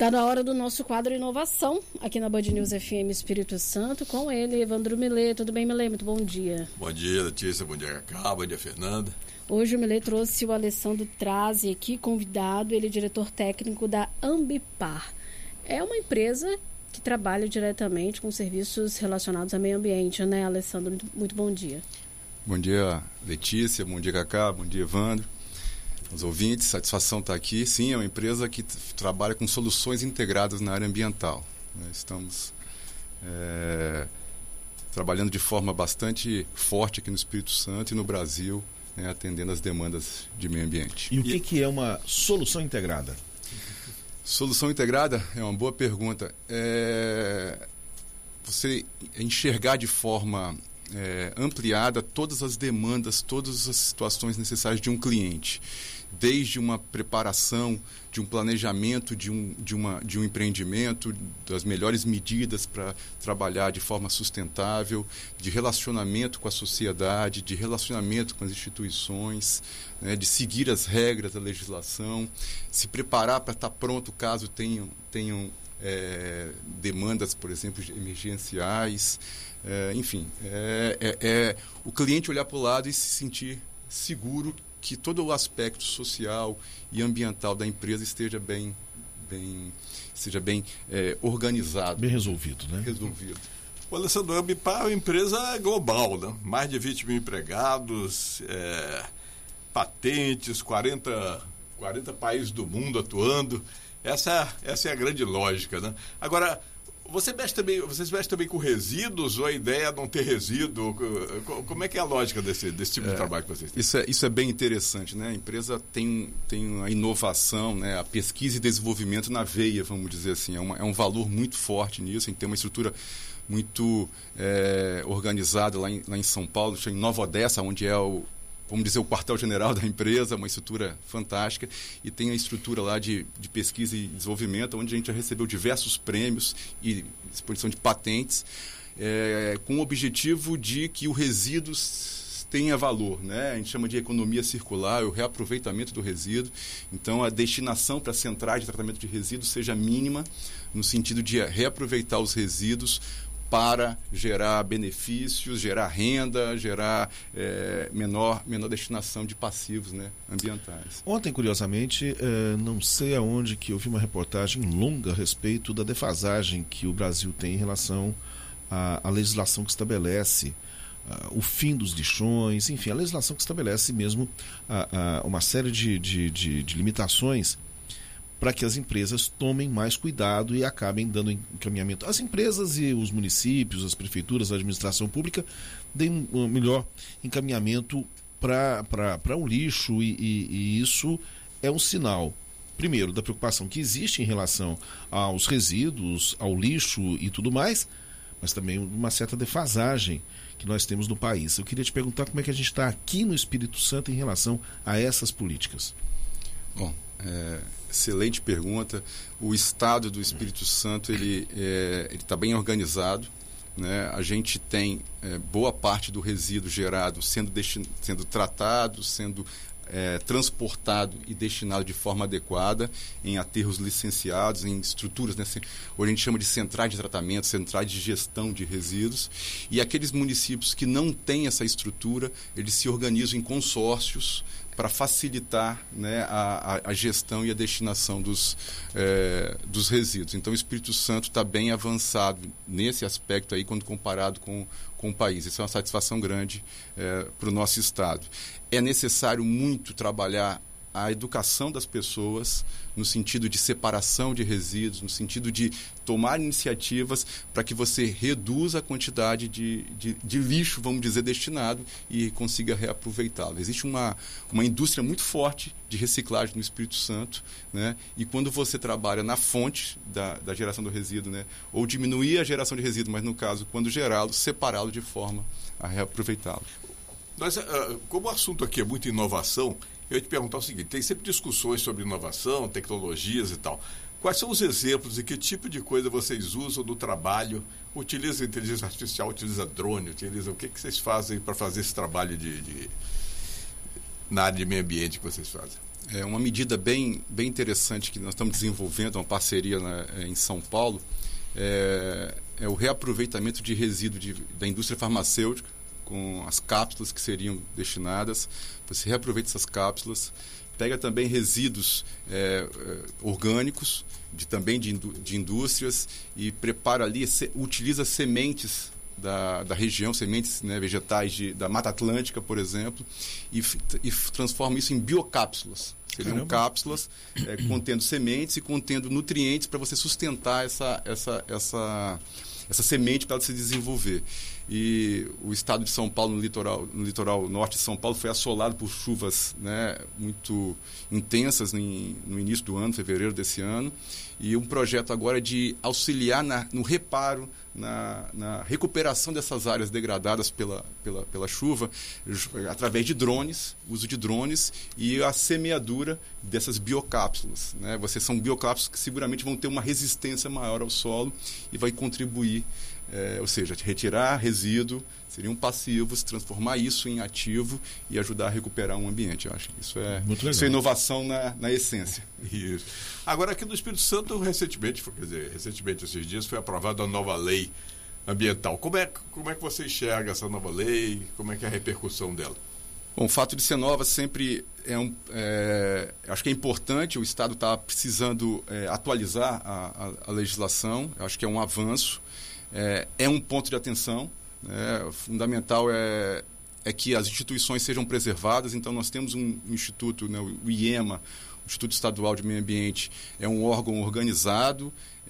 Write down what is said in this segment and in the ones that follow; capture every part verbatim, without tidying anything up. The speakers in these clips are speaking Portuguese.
Está na hora do nosso quadro Inovação, aqui na Band News F M Espírito Santo, com ele, Evandro Millet. Tudo bem, Millet? Muito bom dia. Bom dia, Letícia. Bom dia, Cacá. Bom dia, Fernanda. Hoje o Millet trouxe o Alessandro Trazi aqui, convidado. Ele é diretor técnico da Ambipar. É uma empresa que trabalha diretamente com serviços relacionados ao meio ambiente, né, Alessandro? Muito, muito bom dia. Bom dia, Letícia. Bom dia, Cacá. Bom dia, Evandro. Os ouvintes, satisfação estar aqui. Sim, é uma empresa que t- trabalha com soluções integradas na área ambiental. Nós estamos é, trabalhando de forma bastante forte aqui no Espírito Santo e no Brasil, né, atendendo às demandas de meio ambiente. E o que, que é uma solução integrada? Solução integrada é uma boa pergunta. É, você enxergar de forma é, ampliada todas as demandas, todas as situações necessárias de um cliente. Desde uma preparação, de um planejamento, de um, de uma, de um empreendimento, das melhores medidas para trabalhar de forma sustentável, de relacionamento com a sociedade, de relacionamento com as instituições, né, de seguir as regras da legislação, se preparar para estar pronto caso tenham, tenham é, demandas, por exemplo, emergenciais. É, enfim, é, é, é o cliente olhar para o lado e se sentir seguro que todo o aspecto social e ambiental da empresa esteja bem, bem, esteja bem é, organizado. Bem resolvido, né? Resolvido. O Alessandro, a Ambipar é uma empresa global, né? Mais de vinte mil empregados, é, patentes, quarenta, quarenta países do mundo atuando. Essa, essa é a grande lógica, né? Agora, Você mexe também, vocês mexem também com resíduos ou a ideia é não ter resíduo? Como é que é a lógica desse, desse tipo é, de trabalho que vocês têm? Isso é, isso é bem interessante, né? A empresa tem, tem a inovação, né? A pesquisa e desenvolvimento na veia, vamos dizer assim. É, uma, é um valor muito forte nisso. A gente tem uma estrutura muito é, organizada lá em, lá em São Paulo, em Nova Odessa, onde é o, vamos dizer, o quartel-general da empresa, uma estrutura fantástica, e tem a estrutura lá de, de pesquisa e desenvolvimento, onde a gente já recebeu diversos prêmios e exposição de patentes, é, com o objetivo de que o resíduo tenha valor, né? A gente chama de economia circular, o reaproveitamento do resíduo. Então, a destinação para centrais de tratamento de resíduos seja mínima, no sentido de reaproveitar os resíduos para gerar benefícios, gerar renda, gerar é, menor, menor destinação de passivos, né, ambientais. Ontem, curiosamente, eh, não sei aonde que eu vi uma reportagem longa a respeito da defasagem que o Brasil tem em relação à, à legislação que estabelece uh, o fim dos lixões, enfim, a legislação que estabelece mesmo uh, uh, uma série de, de, de, de limitações para que as empresas tomem mais cuidado e acabem dando encaminhamento. As empresas e os municípios, as prefeituras, a administração pública deem um melhor encaminhamento para o lixo e, e, e isso é um sinal, primeiro, da preocupação que existe em relação aos resíduos, ao lixo e tudo mais, mas também uma certa defasagem que nós temos no país. Eu queria te perguntar como é que a gente está aqui no Espírito Santo em relação a essas políticas. Bom, é, excelente pergunta. O estado do Espírito Santo ele é, ele está bem organizado, né? A gente tem é, boa parte do resíduo gerado sendo, destin, sendo tratado, sendo é, transportado e destinado de forma adequada em aterros licenciados, em estruturas, né? Hoje a gente chama de centrais de tratamento, centrais de gestão de resíduos, e aqueles municípios que não têm essa estrutura, eles se organizam em consórcios para facilitar, né, a, a, a gestão e a destinação dos, é, dos resíduos. Então o Espírito Santo está bem avançado nesse aspecto aí quando comparado com, com o país. Isso é uma satisfação grande é, para o nosso estado. É necessário muito trabalhar a educação das pessoas no sentido de separação de resíduos, no sentido de tomar iniciativas para que você reduza a quantidade de, de, de lixo, vamos dizer, destinado e consiga reaproveitá-lo. Existe uma, uma indústria muito forte de reciclagem no Espírito Santo, né? E quando você trabalha na fonte da, da geração do resíduo, né? Ou diminuir a geração de resíduo, mas no caso, quando gerá-lo, separá-lo de forma a reaproveitá-lo. Nós, como o assunto aqui é muito inovação, eu ia te perguntar o seguinte: tem sempre discussões sobre inovação, tecnologias e tal. Quais são os exemplos e que tipo de coisa vocês usam no trabalho? Utiliza inteligência artificial, utiliza drone, utiliza o que, que vocês fazem para fazer esse trabalho de, de, na área de meio ambiente que vocês fazem? É uma medida bem, bem interessante que nós estamos desenvolvendo, uma parceria na, em São Paulo, é, é o reaproveitamento de resíduo de, da indústria farmacêutica, com as cápsulas que seriam destinadas. Você reaproveita essas cápsulas, pega também resíduos é, orgânicos, de, também de, de indústrias, e prepara ali, se, utiliza sementes da, da região, sementes, né, vegetais de, da Mata Atlântica, por exemplo, e, e transforma isso em biocápsulas. Seriam Caramba. cápsulas é, contendo sementes e contendo nutrientes para você sustentar essa, essa, essa, essa semente para ela se desenvolver. E o estado de São Paulo, no litoral, no litoral norte de São Paulo, foi assolado por chuvas, né, muito intensas em, no início do ano, fevereiro desse ano, e um projeto agora de auxiliar na, no reparo, na, na recuperação dessas áreas degradadas pela, pela, pela chuva, através de drones, uso de drones e a semeadura dessas biocápsulas, né? Vocês são biocápsulas que seguramente vão ter uma resistência maior ao solo e vai contribuir. É, ou seja, retirar resíduo, seriam passivos, transformar isso em ativo e ajudar a recuperar um ambiente. Eu acho que isso é, isso é inovação na, na essência. Isso. Agora, aqui no Espírito Santo, recentemente, quer dizer, recentemente, esses dias, foi aprovada a nova lei ambiental. Como é, como é que você enxerga essa nova lei? Como é que é a repercussão dela? Bom, o fato de ser nova sempre é um... É, acho que é importante, o Estado está precisando é, atualizar a, a, a legislação, eu acho que é um avanço. É, é um ponto de atenção, né? Fundamental é, é que as instituições sejam preservadas. Então, nós temos um instituto, né, o IEMA, o Instituto Estadual de Meio Ambiente, é um órgão organizado,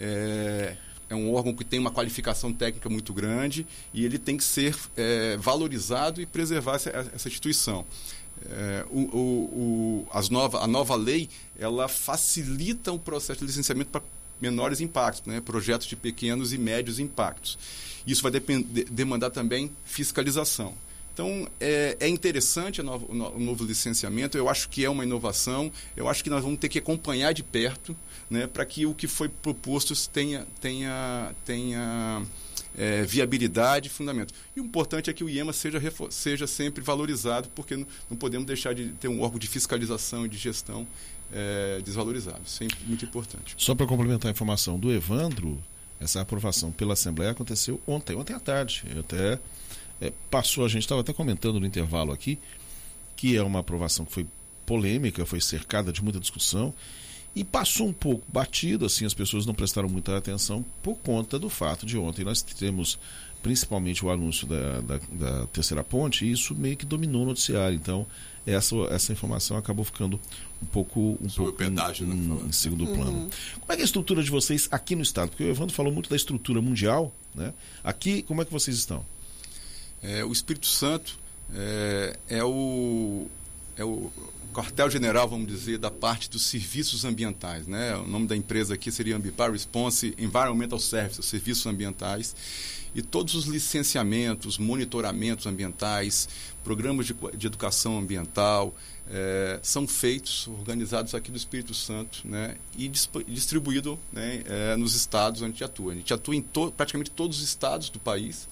é, é um órgão que tem uma qualificação técnica muito grande e ele tem que ser é, valorizado e preservar essa, essa instituição. É, o, o, o, as nova, a nova lei, ela facilita o processo de licenciamento para menores impactos, né? Projetos de pequenos e médios impactos. Isso vai depend- demandar também fiscalização. Então, é, é interessante o novo, o novo licenciamento, eu acho que é uma inovação, eu acho que nós vamos ter que acompanhar de perto, né, para que o que foi proposto tenha, tenha, tenha é, viabilidade e fundamento. E o importante é que o IEMA seja, seja sempre valorizado, porque não, não podemos deixar de ter um órgão de fiscalização e de gestão É, desvalorizado. Isso é muito importante. Só para complementar a informação do Evandro, essa aprovação pela Assembleia aconteceu ontem, ontem à tarde. Eu até é, passou, a gente estava até comentando no intervalo aqui, que é uma aprovação que foi polêmica, foi cercada de muita discussão e passou um pouco batido, assim, as pessoas não prestaram muita atenção por conta do fato de ontem nós temos principalmente o anúncio da, da, da terceira ponte, e isso meio que dominou o noticiário. Então, essa, essa informação acabou ficando um pouco, um pouco pedágio, em, né? em segundo Uhum. plano. Como é que é a estrutura de vocês aqui no estado? Porque o Evandro falou muito da estrutura mundial, né? Aqui, como é que vocês estão? É, o Espírito Santo é, é o... É o quartel-general, vamos dizer, da parte dos serviços ambientais, né? O nome da empresa aqui seria Ambipar Response Environmental Services, serviços ambientais. E todos os licenciamentos, monitoramentos ambientais, programas de, de educação ambiental, é, são feitos, organizados aqui do Espírito Santo, né? E disp- distribuídos, né, é, nos estados onde a gente atua. A gente atua em to- praticamente todos os estados do país.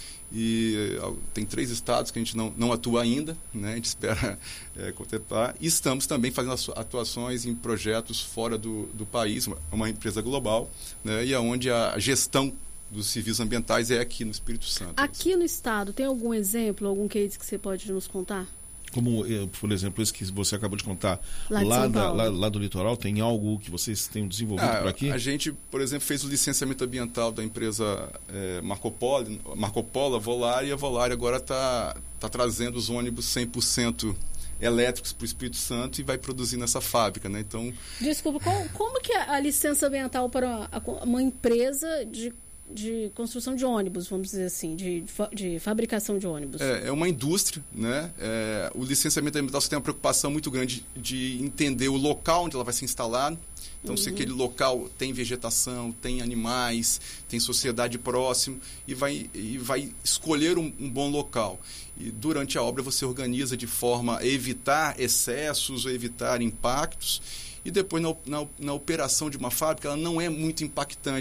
E tem três estados que a gente não, não atua ainda, né? A gente espera é, contemplar. E estamos também fazendo atuações em projetos fora do, do país, uma, uma empresa global, né? E onde a gestão dos serviços ambientais é aqui no Espírito Santo. Aqui no estado, tem algum exemplo, algum case que você pode nos contar? Como, por exemplo, esse que você acabou de contar, Lá, de lá, São da, Paulo. lá, lá do litoral, tem algo que vocês tenham desenvolvido Ah, por aqui? A gente, por exemplo, fez o licenciamento ambiental da empresa é, Marco Polo, Marco Polo, a Volare, e a Volare agora está tá trazendo os ônibus cem por cento elétricos para o Espírito Santo e vai produzir nessa fábrica, né? Então, Desculpa, como, como que é a licença ambiental para uma, uma empresa de, de construção de ônibus, vamos dizer assim, de, de fabricação de ônibus? É, é uma indústria, né? É, o licenciamento ambiental você tem uma preocupação muito grande de entender o local onde ela vai ser instalada. Então, uhum. se aquele local tem vegetação, tem animais, tem sociedade próximo, e vai, e vai escolher um, um bom local. E durante a obra você organiza de forma a evitar excessos, a evitar impactos. E depois, na, na, na operação de uma fábrica, ela não é muito impactante.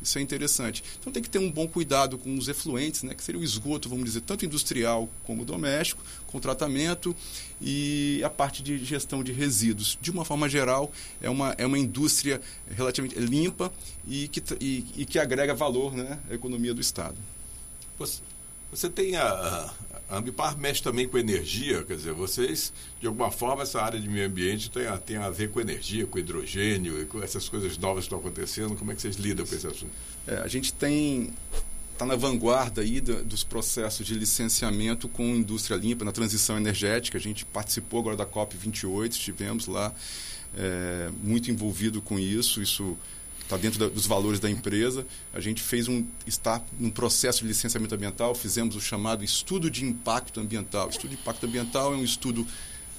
Isso é interessante. Então tem que ter um bom cuidado com os efluentes, né, que seria o esgoto, vamos dizer, tanto industrial como doméstico, com tratamento e a parte de gestão de resíduos. De uma forma geral, é uma, é uma indústria relativamente limpa e que, e, e que agrega valor, né, à economia do Estado. Você, você tem a... A Ambipar mexe também com energia, quer dizer, vocês, de alguma forma, essa área de meio ambiente tem a, tem a ver com energia, com hidrogênio e com essas coisas novas que estão acontecendo. Como é que vocês lidam com esse assunto? É, a gente tem está na vanguarda aí do, dos processos de licenciamento com indústria limpa, na transição energética. A gente participou agora da COP vinte e oito, estivemos lá é, muito envolvido com isso, isso está dentro da, dos valores da empresa. A gente fez um, está num processo de licenciamento ambiental, fizemos o chamado estudo de impacto ambiental. O estudo de impacto ambiental é um estudo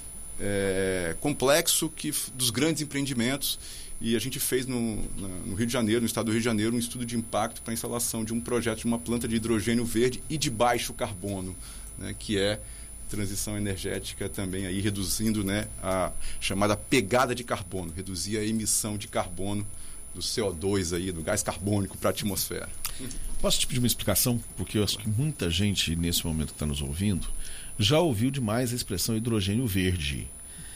é, complexo que, dos grandes empreendimentos, e a gente fez no, na, no Rio de Janeiro, no estado do Rio de Janeiro, um estudo de impacto para a instalação de um projeto de uma planta de hidrogênio verde e de baixo carbono, né, que é transição energética também, aí reduzindo, né, a chamada pegada de carbono, reduzir a emissão de carbono do C O dois, aí, do gás carbônico para a atmosfera. Posso te pedir uma explicação? Porque eu acho que muita gente, nesse momento que está nos ouvindo, já ouviu demais a expressão hidrogênio verde.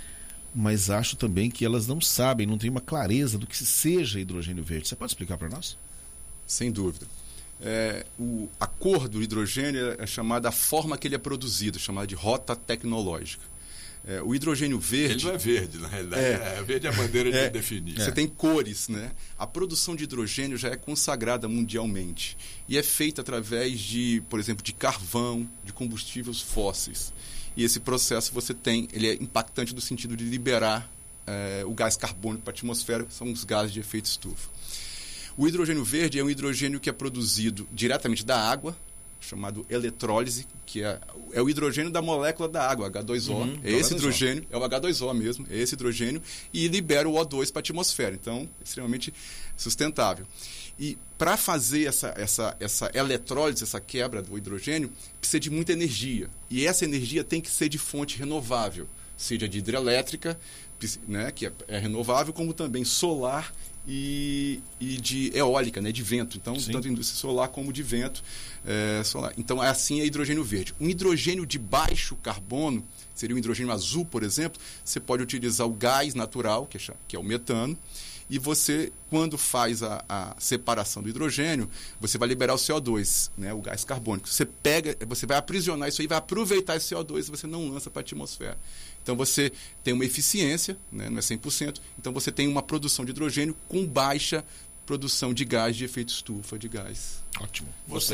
Mas acho também que elas não sabem, não têm uma clareza do que seja hidrogênio verde. Você pode explicar para nós? Sem dúvida. É, o, a cor do hidrogênio é chamada a forma que ele é produzido, chamada de rota tecnológica. É, o hidrogênio verde... Ele não é verde, na realidade. É, é verde é a bandeira de é, definir. Você é. tem cores, né? A produção de hidrogênio já é consagrada mundialmente e é feita através de, por exemplo, de carvão, de combustíveis fósseis. E esse processo você tem, ele é impactante no sentido de liberar é, o gás carbônico para a atmosfera, são os gases de efeito estufa. O hidrogênio verde é um hidrogênio que é produzido diretamente da água, chamado eletrólise, que é, é o hidrogênio da molécula da água, agá dois ó. Uhum, é esse hidrogênio, é o agá dois ó mesmo, é esse hidrogênio, e libera o ó dois para a atmosfera. Então, é extremamente sustentável. E para fazer essa, essa, essa eletrólise, essa quebra do hidrogênio, precisa de muita energia. E essa energia tem que ser de fonte renovável, seja de hidrelétrica, né, que é, é renovável, como também solar e, e de eólica, né, de vento. Então, Sim. tanto indústria solar como de vento é, solar. Então, assim é hidrogênio verde. Um hidrogênio de baixo carbono, seria o hidrogênio azul, por exemplo, você pode utilizar o gás natural, que é, que é o metano, e você, quando faz a, a separação do hidrogênio, você vai liberar o C O dois, né, o gás carbônico. Você pega, você vai aprisionar isso aí, vai aproveitar esse C O dois e você não lança para a atmosfera. Então você tem uma eficiência, né, não é cem por cento, então você tem uma produção de hidrogênio com baixa produção de gás de efeito estufa, de gás. Ótimo. Você,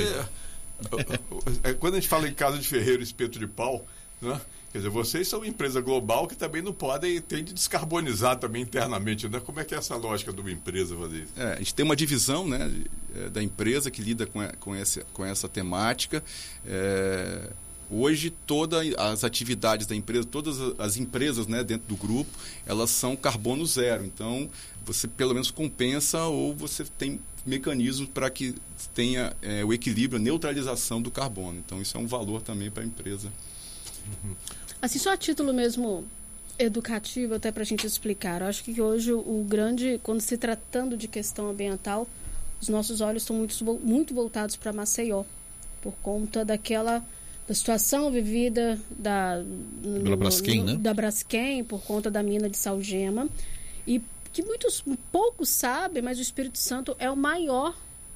quando a gente fala em casa de ferreiro, espeto de pau, né? Quer dizer, vocês são uma empresa global que também não podem, tem de descarbonizar também internamente, né? Como é que é essa lógica de uma empresa fazer isso? É, a gente tem uma divisão, né, da empresa que lida com, com, essa, com essa temática. É, hoje, todas as atividades da empresa, todas as empresas, né, dentro do grupo, elas são carbono zero. Então, você pelo menos compensa ou você tem mecanismos para que tenha é, o equilíbrio, a neutralização do carbono. Então, isso é um valor também para a empresa. Uhum. Assim, só a título mesmo educativo, até para a gente explicar. Eu acho que hoje o grande, quando se tratando de questão ambiental, os nossos olhos estão muito, muito voltados para Maceió, por conta daquela da situação vivida da, Pela Braskem, no, né? da Braskem, por conta da mina de Salgema, e que muitos, poucos sabem, mas o Espírito Santo é o maior,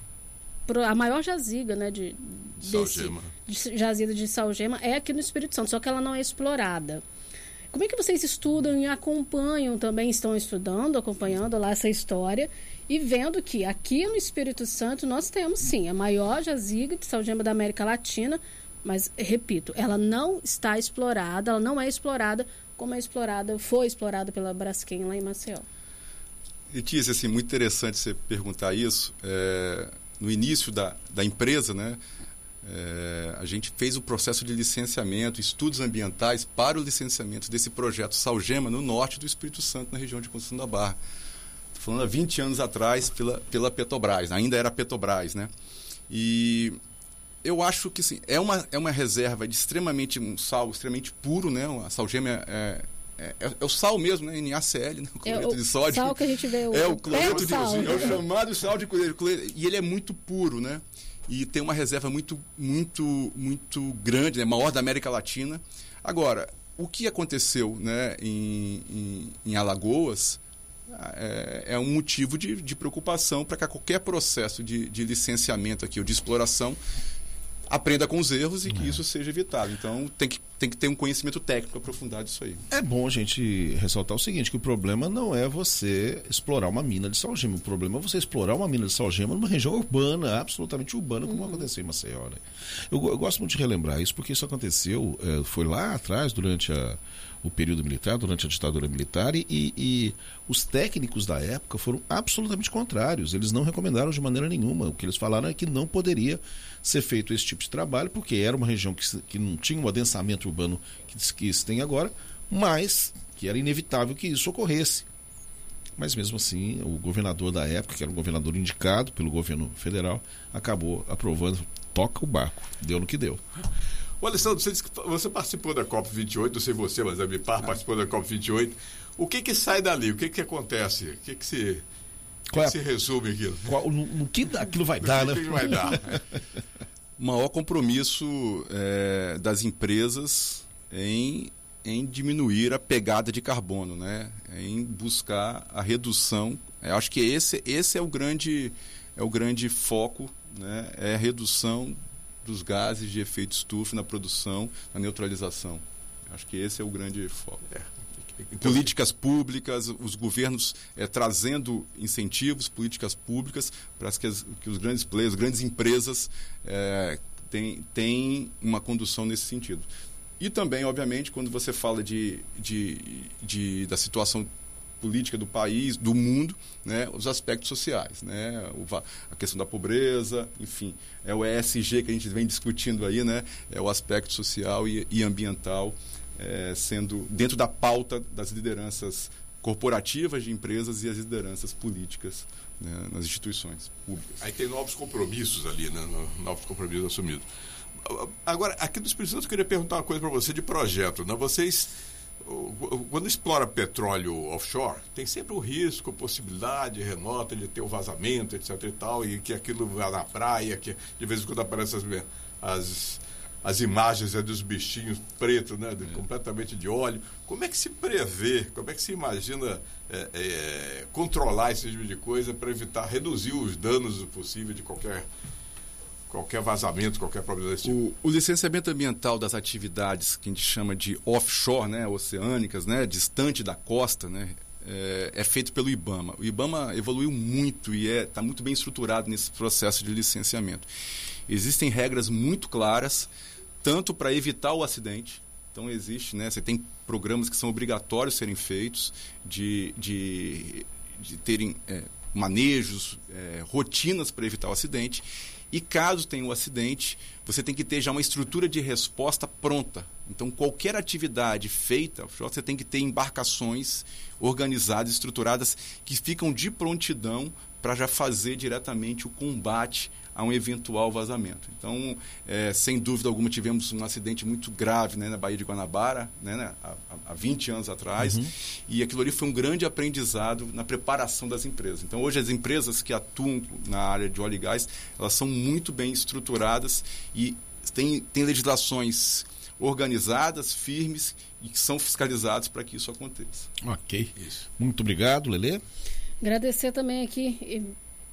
a maior jaziga, né, de, desse, de jazida de Salgema é aqui no Espírito Santo, só que ela não é explorada. Como é que vocês estudam e acompanham também, estão estudando, acompanhando lá essa história e vendo que aqui no Espírito Santo nós temos sim a maior jaziga de Salgema da América Latina, mas, repito, ela não está explorada, ela não é explorada como é explorada, foi explorada pela Braskem lá em Maceió. Letícia, assim, muito interessante você perguntar isso. É, no início da, da empresa, né, é, a gente fez o processo de licenciamento, estudos ambientais para o licenciamento desse projeto Salgema no norte do Espírito Santo, na região de Conceição da Barra. Estou falando há vinte anos atrás pela, pela Petrobras, ainda era Petrobras, né? E eu acho que sim, é uma, é uma reserva de extremamente, um sal extremamente puro, né? A Salgema é, é, é o sal mesmo, né? N A C L, né? O cloreto é de sódio. Sal que a gente vê. O, é o cloreto de sal. É o chamado sal de cloreto. E ele é muito puro, né? E tem uma reserva muito, muito, muito grande, né? Maior da América Latina. Agora, o que aconteceu, né, em, em, em Alagoas é, é um motivo de, de preocupação para que qualquer processo de, de licenciamento aqui, ou de exploração, aprenda com os erros e que é. isso seja evitado. Então, tem que, tem que ter um conhecimento técnico aprofundado disso aí. É bom a gente ressaltar o seguinte, que o problema não é você explorar uma mina de salgema. O problema é você explorar uma mina de salgema numa região urbana, absolutamente urbana, como uhum. aconteceu em Maceió. Né? Eu, eu gosto muito de relembrar isso, porque isso aconteceu, é, foi lá atrás, durante a, o período militar, durante a ditadura militar, e, e os técnicos da época foram absolutamente contrários. Eles não recomendaram de maneira nenhuma. O que eles falaram é que não poderia ser feito esse tipo de trabalho, porque era uma região que, que não tinha um adensamento urbano que, que se tem agora, mas que era inevitável que isso ocorresse. Mas mesmo assim, o governador da época, que era um governador indicado pelo governo federal, acabou aprovando, toca o barco, deu no que deu. O Alessandro, você disse que você participou da COP vinte e oito, não sei você, mas a Ambipar ah. participou da COP vinte e oito. O que que sai dali? O que que acontece? O que que se... Qual é a... se resume aquilo? Qual, no, no que aquilo vai dar, né? O que vai dar? O maior compromisso é, das empresas em, em diminuir a pegada de carbono, né? Em buscar a redução. Eu acho que esse, esse é o grande, é o grande foco, né? É a redução dos gases de efeito estufa na produção, na neutralização. Eu acho que esse é o grande foco. É. Então, políticas públicas, os governos é, trazendo incentivos, políticas públicas para que, as, que os grandes players, as grandes empresas é, tenham tem uma condução nesse sentido. E também, obviamente, quando você fala de, de, de, da situação política do país, do mundo, né, os aspectos sociais, né, o, a questão da pobreza, enfim, é o E S G que a gente vem discutindo aí, né, é o aspecto social e, e ambiental, É, sendo dentro da pauta das lideranças corporativas de empresas e as lideranças políticas, né, nas instituições públicas. Aí tem novos compromissos ali, né, novos compromissos assumidos. Agora, aqui do Espírito Santo, eu queria perguntar uma coisa para você de projeto. Né? Vocês, quando explora petróleo offshore, tem sempre o risco, a possibilidade, renota de ter o vazamento, etc e tal, e que aquilo vai na praia, que de vez em quando aparecem as... as as imagens é dos bichinhos pretos, né, de, é. completamente de óleo. Como é que se prevê, como é que se imagina é, é, controlar esse tipo de coisa para evitar, reduzir os danos possíveis de qualquer, qualquer vazamento, qualquer problema desse tipo? O, o licenciamento ambiental das atividades que a gente chama de offshore, né, oceânicas, né, distante da costa, né, é, é feito pelo IBAMA. O IBAMA evoluiu muito e está muito bem estruturado nesse processo de licenciamento. Existem regras muito claras, tanto para evitar o acidente. Então, existe, né? Você tem programas que são obrigatórios serem feitos, de, de, de terem é, manejos, é, rotinas para evitar o acidente. E caso tenha um acidente, você tem que ter já uma estrutura de resposta pronta. Então, qualquer atividade feita, você tem que ter embarcações organizadas, estruturadas, que ficam de prontidão para já fazer diretamente o combate a um eventual vazamento. Então, é, sem dúvida alguma, tivemos um acidente muito grave, né, na Baía de Guanabara, né, há, há vinte anos atrás, uhum. e aquilo ali foi um grande aprendizado na preparação das empresas. Então, hoje as empresas que atuam na área de óleo e gás, elas são muito bem estruturadas e têm, têm legislações organizadas, firmes e que são fiscalizadas para que isso aconteça. Ok. Isso. Muito obrigado, Lelê. Agradecer também aqui,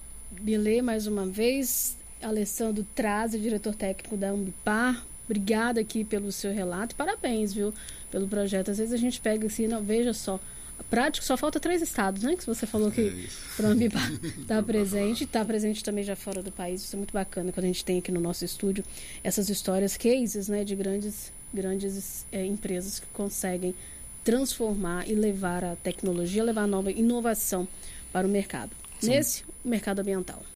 Bilê, mais uma vez, Alessandro Trazzi, diretor técnico da Ambipar. Obrigada aqui pelo seu relato. Parabéns, viu, pelo projeto. Às vezes a gente pega assim, não, veja só, a prática só falta três estados, né? Que você falou que é a Ambipar está presente, está presente também já fora do país. Isso é muito bacana quando a gente tem aqui no nosso estúdio essas histórias, cases, né, de grandes, grandes é, empresas que conseguem transformar e levar a tecnologia, levar a nova inovação para o mercado. Sim. Nesse, o mercado ambiental.